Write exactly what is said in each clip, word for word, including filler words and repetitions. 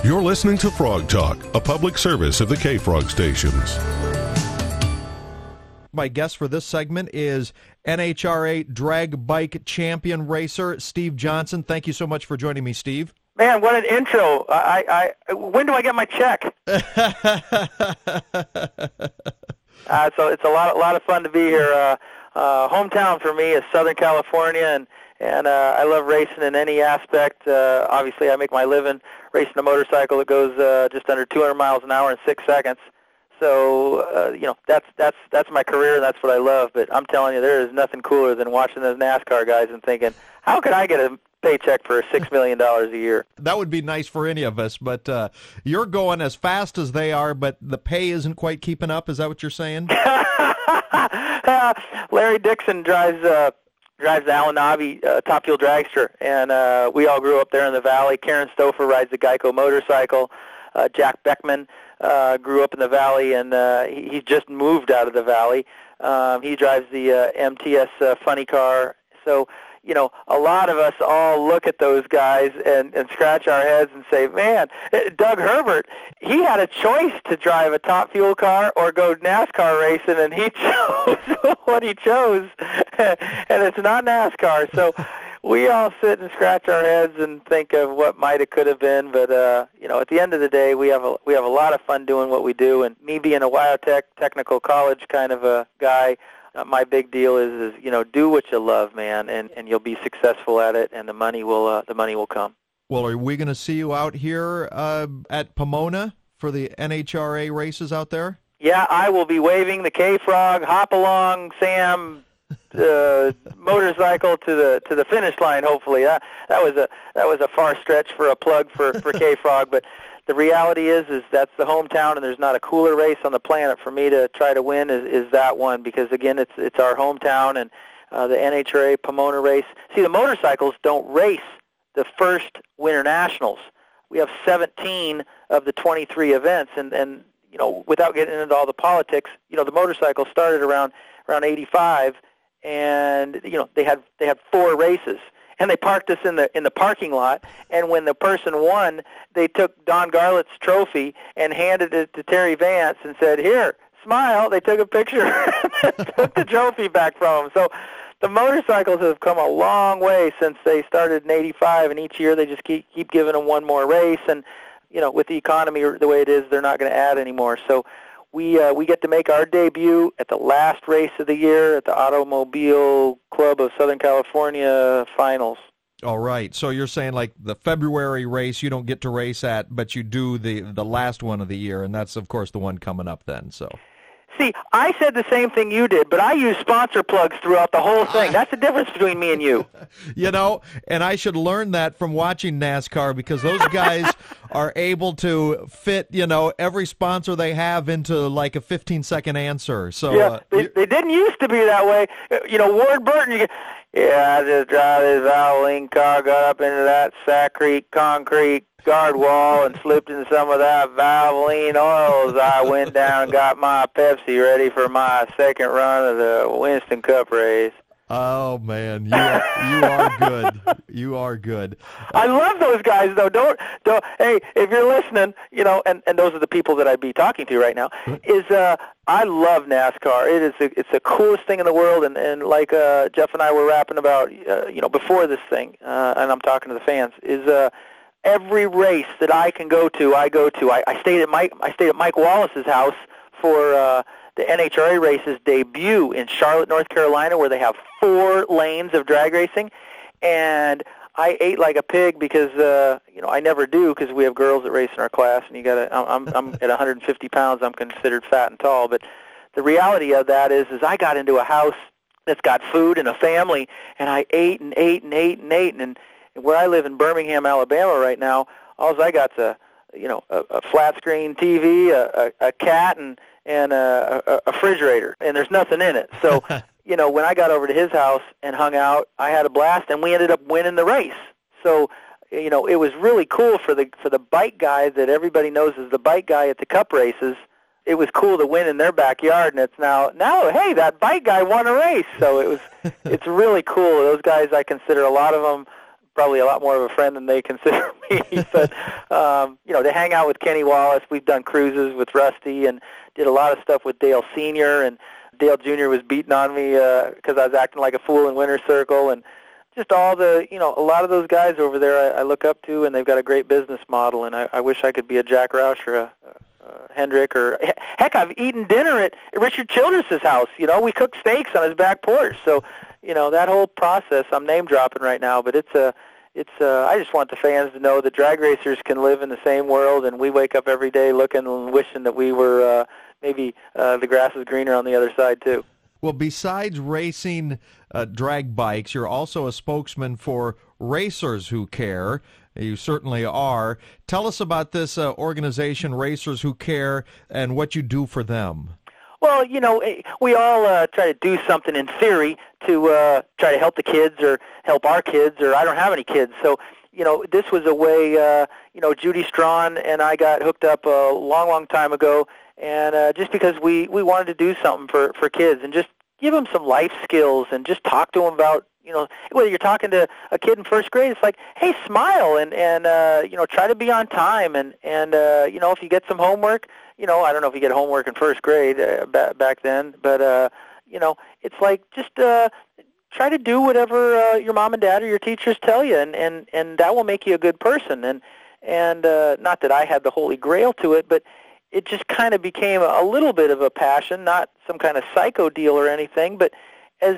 You're listening to Frog Talk, a public service of the K-Frog stations. My guest for this segment is N H R A drag bike champion racer Steve Johnson. Thank you so much for joining me, Steve. Man, what an intro. I, I, when do I get my check? uh, so it's a lot, a lot of fun to be here. Uh, uh, hometown for me is Southern California, and and uh, I love racing in any aspect. Uh, obviously, I make my living racing a motorcycle that goes uh, just under two hundred miles an hour in six seconds. So uh, you know that's that's that's my career, and that's what I love. But I'm telling you, there is nothing cooler than watching those NASCAR guys and thinking, how could I get a paycheck for six million dollars a year? That would be nice for any of us, but uh, you're going as fast as they are, but the pay isn't quite keeping up. Is that what you're saying? uh, Larry Dixon drives uh, drives the Alan Nabi uh, Top Fuel Dragster, and uh, we all grew up there in the Valley. Karen Stouffer rides the Geico motorcycle. Uh, Jack Beckman uh, grew up in the Valley, and uh, he, he just moved out of the Valley. Um, he drives the uh, M T S uh, funny car. So, you know, a lot of us all look at those guys and, and scratch our heads and say, man, Doug Herbert, he had a choice to drive a Top Fuel car or go NASCAR racing, and he chose what he chose, and it's not NASCAR. So we all sit and scratch our heads and think of what might have could have been, but uh, you know, at the end of the day, we have a we have a lot of fun doing what we do. And me being a WyoTech technical college kind of a guy, uh, my big deal is is you know, do what you love, man, and, and you'll be successful at it, and the money will uh, the money will come. Well, are we going to see you out here uh, at Pomona for the N H R A races out there? Yeah, I will be waving the K-Frog, hop along, Sam. Uh, motorcycle to the to the finish line. Hopefully, that that was a that was a far stretch for a plug for for K-Frog. But the reality is, is that's the hometown, and there's not a cooler race on the planet for me to try to win. Is is that one, because again, it's it's our hometown, and uh, the N H R A Pomona race. See, the motorcycles don't race the first Winter Nationals. We have seventeen of the twenty-three events, and and you know, without getting into all the politics, you know, the motorcycle started around around eighty-five. And you know, they had they had four races, and they parked us in the in the parking lot. And when the person won, they took Don Garlett's trophy and handed it to Terry Vance and said, "Here, smile." They took a picture, and took the trophy back from him. So the motorcycles have come a long way since they started in eighty-five, and each year they just keep keep giving them one more race. And you know, with the economy the way it is, they're not going to add anymore. So We uh, we get to make our debut at the last race of the year at the Automobile Club of Southern California Finals. All right. So you're saying like the February race you don't get to race at, but you do the the last one of the year, and that's, of course, the one coming up then. So. See, I said the same thing you did, but I use sponsor plugs throughout the whole thing. That's the difference between me and you. You know, and I should learn that from watching NASCAR, because those guys are able to fit, you know, every sponsor they have into like a fifteen-second answer. So yeah, uh, they, they didn't used to be that way. You know, Ward Burton, you get, yeah, I just drive this Valvoline car, got up into that Sack Creek concrete guard wall and slipped in some of that Valvoline oil as I went down and got my Pepsi ready for my second run of the Winston Cup race. Oh, man, you are, you are good. You are good. I love those guys, though. Don't, don't. Hey, if you're listening, you know, and, and those are the people that I'd be talking to right now, is uh, I love NASCAR. It is a, it's the coolest thing in the world, and, and like uh, Jeff and I were rapping about, uh, you know, before this thing, uh, and I'm talking to the fans, is uh, every race that I can go to, I go to. I, I stayed at Mike. I stayed at Mike Wallace's house for uh, the N H R A race's debut in Charlotte, North Carolina, where they have four lanes of drag racing, and I ate like a pig because uh, you know, I never do, because we have girls that race in our class, and you got to. I'm I'm at one hundred fifty pounds. I'm considered fat and tall, but the reality of that is, is I got into a house that's got food and a family, and I ate and ate and ate and ate, and where I live in Birmingham, Alabama right now, all I got's a, you know, a, a flat screen T V, a, a, a cat, and and a, a, a refrigerator, and there's nothing in it. So, you know, when I got over to his house and hung out, I had a blast, and we ended up winning the race. So, you know, it was really cool for the for the bike guy that everybody knows is the bike guy at the Cup races. It was cool to win in their backyard, and it's now now hey, that bike guy won a race. So it was it's really cool. Those guys, I consider a lot of them probably a lot more of a friend than they consider me. But um, you know, to hang out with Kenny Wallace, we've done cruises with Rusty, and did a lot of stuff with Dale Senior, and Dale Junior was beating on me because uh, I was acting like a fool in Winter Circle, and just all the, you know, a lot of those guys over there I, I look up to, and they've got a great business model, and I, I wish I could be a Jack Roush or a, a Hendrick, or heck, I've eaten dinner at Richard Childress's house. You know, we cooked steaks on his back porch. So, you know, that whole process, I'm name dropping right now, but it's a, it's a, I just want the fans to know that drag racers can live in the same world, and we wake up every day looking and wishing that we were uh, maybe uh, the grass is greener on the other side too. Well, besides racing uh, drag bikes, you're also a spokesman for Racers Who Care. You certainly are. Tell us about this uh, organization, Racers Who Care, and what you do for them. Well, you know, we all uh, try to do something in theory to uh, try to help the kids or help our kids, or I don't have any kids. So, you know, this was a way, uh, you know, Judy Strawn and I got hooked up a long, long time ago. And uh, just because we, we wanted to do something for, for kids and just give them some life skills and just talk to them about, you know, whether you're talking to a kid in first grade, it's like, hey, smile and, and uh, you know, try to be on time. And, and uh, you know, if you get some homework, you know, I don't know if you get homework in first grade uh, back, back then, but, uh, you know, it's like just uh, try to do whatever uh, your mom and dad or your teachers tell you, and, and, and that will make you a good person. And, and uh, not that I had the holy grail to it, but it just kind of became a little bit of a passion, not some kind of psycho deal or anything, but as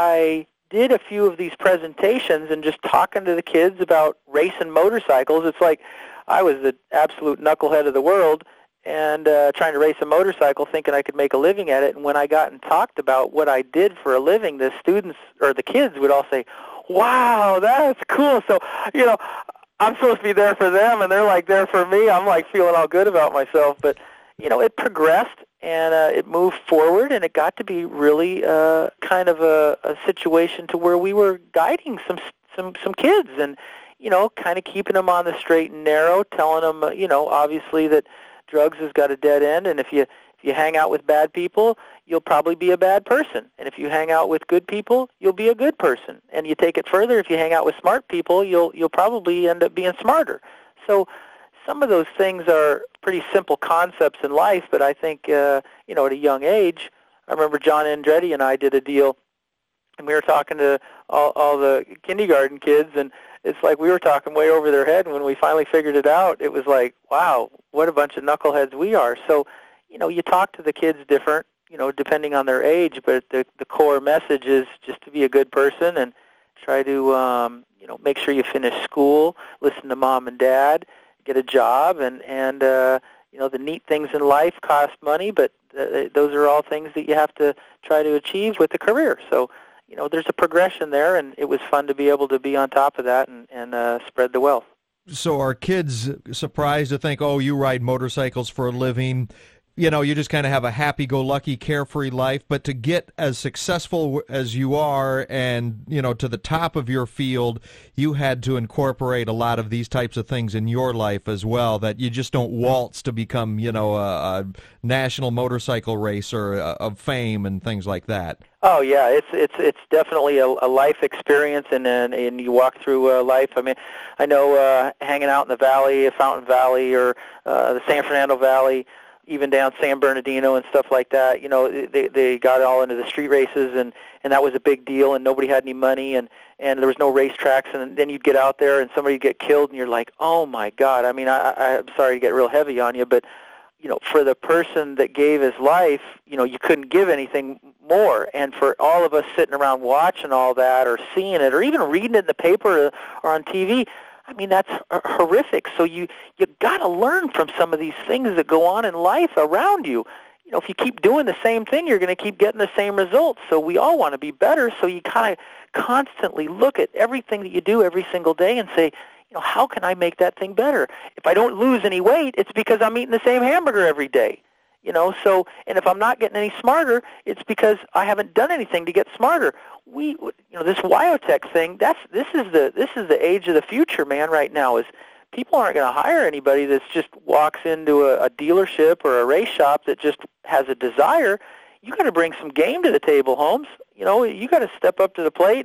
I did a few of these presentations and just talking to the kids about racing motorcycles, it's like I was the absolute knucklehead of the world and uh, trying to race a motorcycle thinking I could make a living at it. And when I got and talked about what I did for a living, the students or the kids would all say, wow, that's cool. So, you know, I'm supposed to be there for them, and they're like there for me. I'm like feeling all good about myself. But, you know, it progressed, and uh, it moved forward, and it got to be really uh, kind of a, a situation to where we were guiding some some some kids and, you know, kind of keeping them on the straight and narrow, telling them, uh, you know, obviously that drugs has got a dead end, and if you if you hang out with bad people, you'll probably be a bad person. And if you hang out with good people, you'll be a good person. And you take it further, if you hang out with smart people, you'll you'll probably end up being smarter. So some of those things are pretty simple concepts in life, but I think, uh, you know, at a young age, I remember John Andretti and I did a deal, and we were talking to all, all the kindergarten kids, and it's like we were talking way over their head, and when we finally figured it out, it was like, wow, what a bunch of knuckleheads we are. So, you know, you talk to the kids different, you know, depending on their age, but the the core message is just to be a good person and try to, um, you know, make sure you finish school, listen to mom and dad, get a job, and, and uh, you know, the neat things in life cost money, but th- those are all things that you have to try to achieve with a career. So, you know, there's a progression there, and it was fun to be able to be on top of that and, and uh, spread the wealth. So are kids surprised to think, oh, you ride motorcycles for a living? You know, you just kind of have a happy-go-lucky, carefree life, but to get as successful as you are and, you know, to the top of your field, you had to incorporate a lot of these types of things in your life as well, that you just don't waltz to become, you know, a, a national motorcycle racer of fame and things like that. Oh yeah, it's it's it's definitely a, a life experience, and, and and you walk through uh, life. I mean, I know uh, hanging out in the valley, Fountain Valley, or uh, the San Fernando Valley, even down San Bernardino and stuff like that. You know, they they got all into the street races, and, and that was a big deal, and nobody had any money, and, and there was no racetracks, and then you'd get out there and somebody would get killed, and you're like, oh my God. I mean, I, I, I'm sorry to get real heavy on you, but, you know, for the person that gave his life, you know, you couldn't give anything more. And for all of us sitting around watching all that or seeing it or even reading it in the paper or, or on T V, I mean, that's horrific. So you you got to learn from some of these things that go on in life around you. You know, if you keep doing the same thing, you're going to keep getting the same results. So we all want to be better. So you kind of constantly look at everything that you do every single day and say, you know, how can I make that thing better? If I don't lose any weight, it's because I'm eating the same hamburger every day. You know, so, and if I'm not getting any smarter, it's because I haven't done anything to get smarter. We, you know, this Wyotech thing, that's, this is the, this is the age of the future, man, right now, is people aren't going to hire anybody that just walks into a, a dealership or a race shop that just has a desire. You got to bring some game to the table, Holmes. You know, you got to step up to the plate and,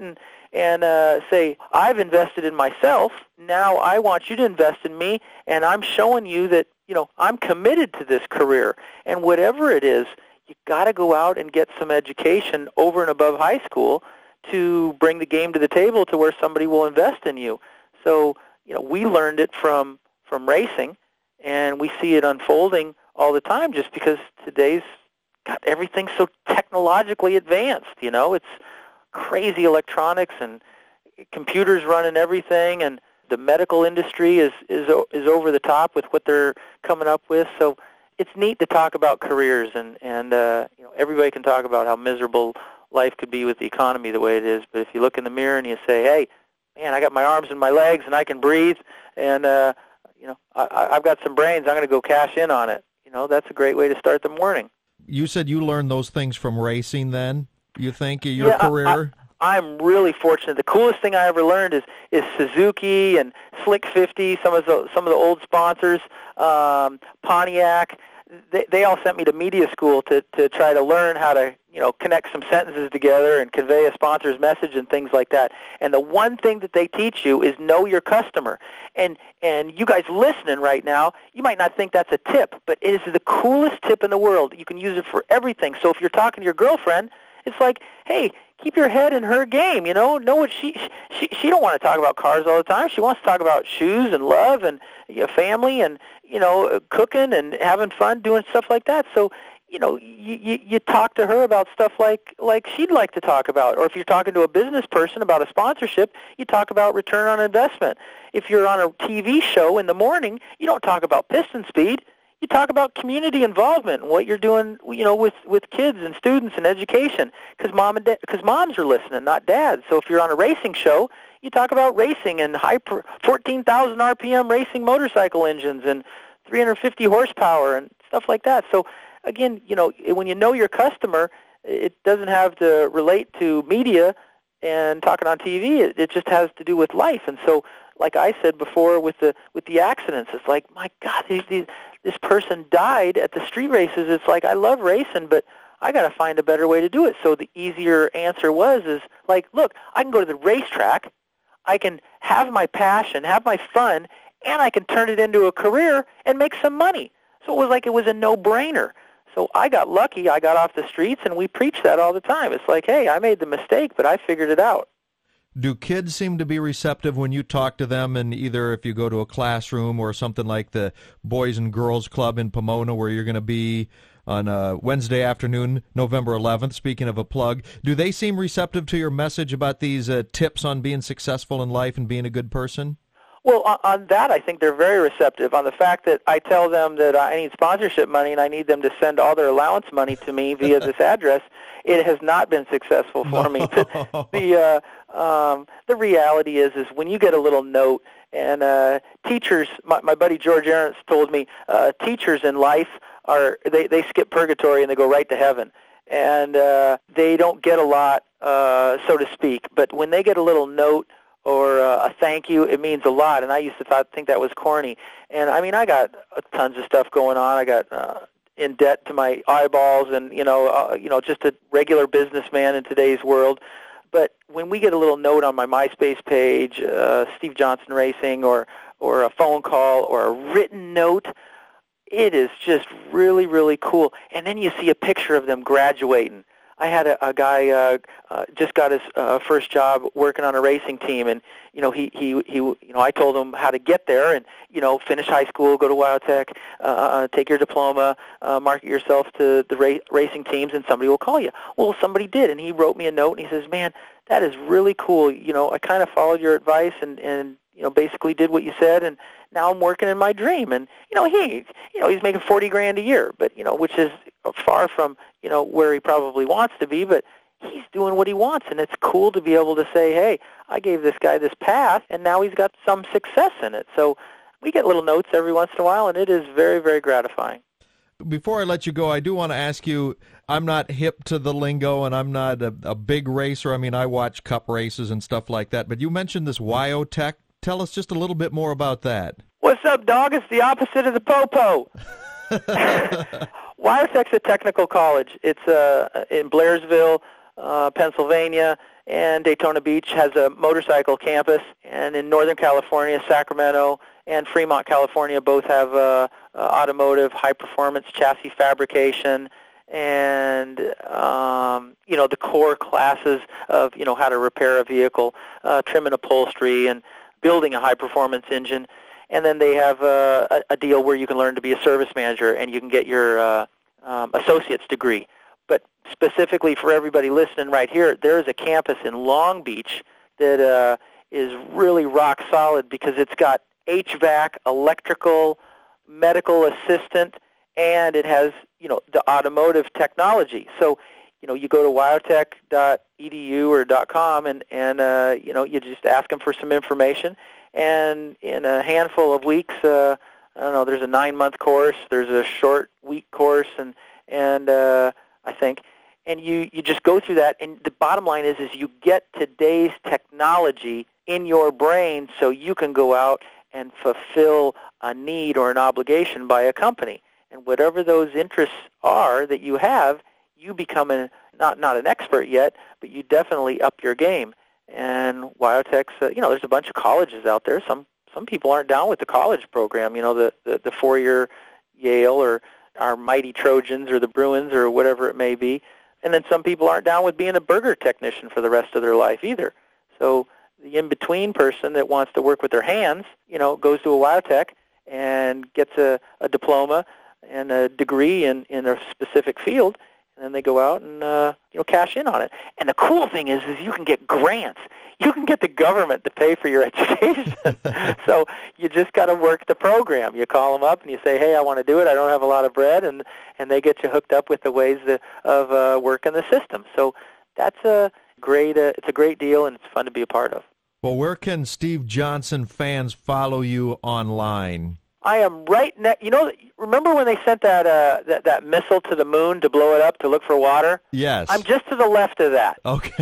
and uh, say, I've invested in myself, now I want you to invest in me, and I'm showing you that, you know, I'm committed to this career. And whatever it is, you got to go out and get some education over and above high school to bring the game to the table to where somebody will invest in you. So, you know, we learned it from, from racing, and we see it unfolding all the time just because today's got everything so technologically advanced, you know. It's crazy electronics and computers running everything, and the medical industry is, is, is over the top with what they're coming up with. So it's neat to talk about careers, and, and uh, you know, everybody can talk about how miserable life could be with the economy the way it is, but if you look in the mirror and you say, hey, man, I got my arms and my legs and I can breathe, and uh, you know, I, I've got some brains, I'm going to go cash in on it. You know, that's a great way to start the morning. You said you learned those things from racing then, you think, in your yeah, career? I, I'm really fortunate. The coolest thing I ever learned is, is Suzuki and Slick fifty, some of the, some of the old sponsors, um, Pontiac. They, they all sent me to media school to, to try to learn how to, you know, connect some sentences together and convey a sponsor's message and things like that. And the one thing that they teach you is know your customer. And and you guys listening right now, you might not think that's a tip, but it is the coolest tip in the world. You can use it for everything. So if you're talking to your girlfriend, it's like, hey, keep your head in her game, you know. Know what she she she don't want to talk about cars all the time. She wants to talk about shoes and love and, you know, family and, you know, cooking and having fun, doing stuff like that. So, you know, you, you you talk to her about stuff like like she'd like to talk about. Or if you're talking to a business person about a sponsorship, you talk about return on investment. If you're on a T V show in the morning, you don't talk about piston speed. You talk about community involvement and what you're doing, you know, with, with kids and students and education, because mom and because moms are listening, not dads. So if you're on a racing show, you talk about racing and high fourteen thousand R P M racing motorcycle engines and three hundred fifty horsepower and stuff like that. So again, you know, when you know your customer, it doesn't have to relate to media and talking on T V. It, it just has to do with life. And so, like I said before, with the with the accidents, it's like, my God, these, these, this person died at the street races. It's like, I love racing, but I got to find a better way to do it. So the easier answer was, is like, look, I can go to the racetrack, I can have my passion, have my fun, and I can turn it into a career and make some money. So it was like it was a no-brainer. So I got lucky. I got off the streets, and we preach that all the time. It's like, hey, I made the mistake, but I figured it out. Do kids seem to be receptive when you talk to them, and either if you go to a classroom or something like the Boys and Girls Club in Pomona where you're going to be on a Wednesday afternoon, November eleventh, speaking of a plug, do they seem receptive to your message about these uh, tips on being successful in life and being a good person? Well, on, on that, I think they're very receptive. On the fact that I tell them that I need sponsorship money and I need them to send all their allowance money to me via this address, it has not been successful for no. me. the uh, um, the reality is, is when you get a little note, and uh, teachers, my, my buddy George Ahrens told me, uh, teachers in life are they, they skip purgatory and they go right to heaven, and uh, they don't get a lot, uh, so to speak. But when they get a little note or uh, a thank you, it means a lot. And I used to thought, think that was corny. And I mean, I got tons of stuff going on. I got uh, in debt to my eyeballs, and you know, uh, you know, just a regular businessman in today's world. But when we get a little note on my MySpace page, uh, Steve Johnson Racing, or or a phone call, or a written note, it is just really, really cool. And then you see a picture of them graduating. I had a, a guy uh, uh, just got his uh, first job working on a racing team, and you know he, he he you know I told him how to get there, and you know finish high school, go to WyoTech, uh, take your diploma, uh, market yourself to the ra- racing teams, and somebody will call you. Well, somebody did, and he wrote me a note, and he says, "Man, that is really cool. You know, I kind of followed your advice, and and you know basically did what you said, and now I'm working in my dream." And you know he you know he's making forty grand a year, but you know which is far from you know where he probably wants to be, but he's doing what he wants, and it's cool to be able to say, hey, I gave this guy this path, and now he's got some success in it. So we get little notes every once in a while, and it is very, very gratifying. Before I let you go, I do want to ask you, I'm not hip to the lingo, and I'm not a, a big racer. I mean, I watch cup races and stuff like that, but you mentioned this WyoTech. Tell us just a little bit more about that. What's up, dog? It's the opposite of the po-po. WyoTech's a technical college. It's uh, in Blairsville, uh, Pennsylvania, and Daytona Beach has a motorcycle campus, and in Northern California, Sacramento and Fremont, California, both have uh, uh, automotive high-performance chassis fabrication and, um, you know, the core classes of, you know, how to repair a vehicle, uh, trim and upholstery, and building a high-performance engine. And then they have uh, a, a deal where you can learn to be a service manager and you can get your uh, um, associate's degree. But specifically for everybody listening right here, there is a campus in Long Beach that uh, is really rock solid because it's got H V A C, electrical, medical assistant, and it has, you know, the automotive technology. So, you know, you go to wyotech dot e d u or .com and, and uh, you know, you just ask them for some information. And in a handful of weeks, uh, I don't know, there's a nine-month course, there's a short week course, and, and uh, I think, and you, you just go through that, and the bottom line is, is you get today's technology in your brain so you can go out and fulfill a need or an obligation by a company. And whatever those interests are that you have, you become a, not, not an expert yet, but you definitely up your game. And Wyotech's, uh, you know, there's a bunch of colleges out there. Some some people aren't down with the college program, you know, the, the, the four-year Yale or our mighty Trojans or the Bruins or whatever it may be. And then some people aren't down with being a burger technician for the rest of their life either. So the in-between person that wants to work with their hands, you know, goes to a Wyotech and gets a, a diploma and a degree in, in a specific field, and then they go out and uh, you know, cash in on it. And the cool thing is, is you can get grants. You can get the government to pay for your education. So you just got to work the program. You call them up and you say, "Hey, I want to do it. I don't have a lot of bread," and and they get you hooked up with the ways that, of uh, working the system. So that's a great. Uh, it's a great deal, and it's fun to be a part of. Well, where can Steve Johnson fans follow you online? I am right next. You know, remember when they sent that, uh, that that missile to the moon to blow it up to look for water? Yes. I'm just to the left of that. Okay.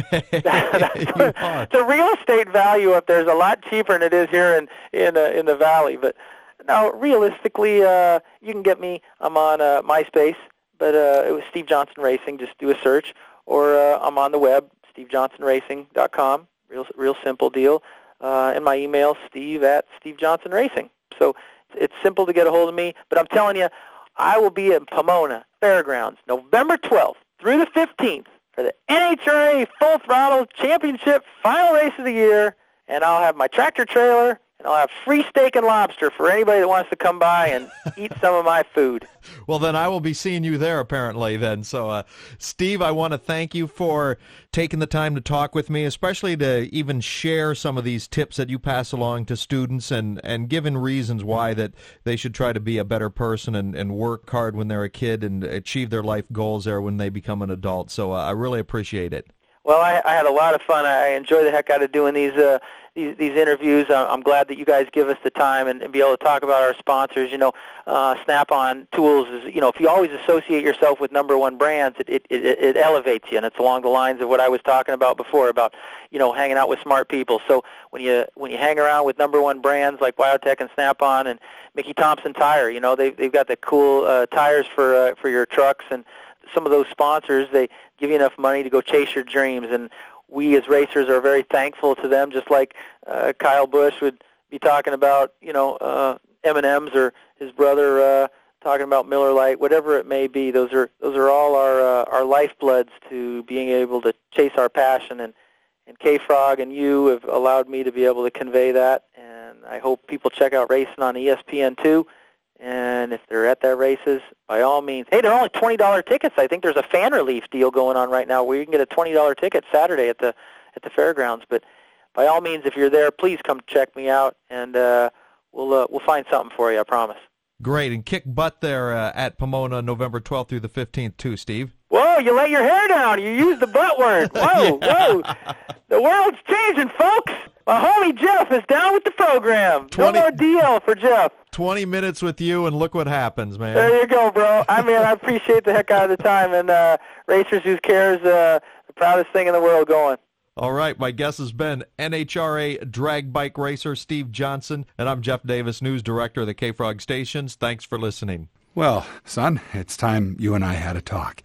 the, the real estate value up there is a lot cheaper than it is here in in uh, in the valley. But now, realistically, uh, you can get me. I'm on uh, MySpace, but uh, it was Steve Johnson Racing. Just do a search, or uh, I'm on the web, steve johnson racing dot com. Real real simple deal. Uh, and my email, Steve at steve johnson racing. So it's simple to get a hold of me, but I'm telling you, I will be in Pomona Fairgrounds November twelfth through the fifteenth for the N H R A Full Throttle Championship final race of the year, and I'll have my tractor trailer, and I'll have free steak and lobster for anybody that wants to come by and eat some of my food. Well, then I will be seeing you there apparently then. So, uh, Steve, I want to thank you for taking the time to talk with me, especially to even share some of these tips that you pass along to students and, and giving reasons why that they should try to be a better person and, and work hard when they're a kid and achieve their life goals there when they become an adult. So uh, I really appreciate it. Well, I, I had a lot of fun. I enjoy the heck out of doing these uh, these, these interviews. I'm glad that you guys give us the time and, and be able to talk about our sponsors. You know, uh, Snap-on Tools is, you know, if you always associate yourself with number one brands, it, it, it, it elevates you, and it's along the lines of what I was talking about before about, you know, hanging out with smart people. So when you when you hang around with number one brands like Wyotech and Snap-on and Mickey Thompson Tire, you know, they've, they've got the cool uh, tires for uh, for your trucks, and some of those sponsors, they give you enough money to go chase your dreams, and we as racers are very thankful to them, just like uh, Kyle Busch would be talking about, you know, uh, M and M's or his brother uh, talking about Miller Lite, whatever it may be. Those are those are all our uh, our lifebloods to being able to chase our passion, and, and K-Frog and you have allowed me to be able to convey that, and I hope people check out racing on E S P N two. And if they're at their races, by all means. Hey, they're only twenty dollars tickets. I think there's a fan relief deal going on right now where you can get a twenty dollars ticket Saturday at the at the fairgrounds. But by all means, if you're there, please come check me out, and uh, we'll uh, we'll find something for you, I promise. Great, and kick butt there uh, at Pomona November twelfth through the fifteenth too, Steve. Whoa, you let your hair down. You used the butt word. Whoa, yeah. Whoa. The world's changing, folks. My homie Jeff is down with the program. twenty, no more D L for Jeff. twenty minutes with you, and look what happens, man. There you go, bro. I mean, I appreciate the heck out of the time. And uh, Racers Who Cares, uh, the proudest thing in the world going. All right, my guest has been N H R A drag bike racer Steve Johnson, and I'm Jeff Davis, news director of the K-Frog Stations. Thanks for listening. Well, son, it's time you and I had a talk.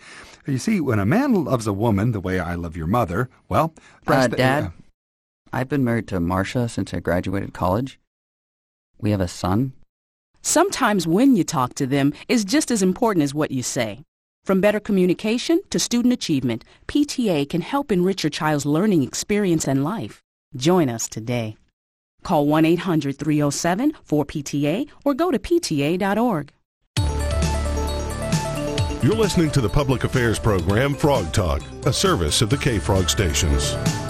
You see, when a man loves a woman the way I love your mother, well... Uh, the, Dad, uh, I've been married to Marcia since I graduated college. We have a son. Sometimes when you talk to them is just as important as what you say. From better communication to student achievement, P T A can help enrich your child's learning experience and life. Join us today. Call one eight hundred three oh seven four P T A or go to P T A dot org. You're listening to the public affairs program Frog Talk, a service of the K-Frog stations.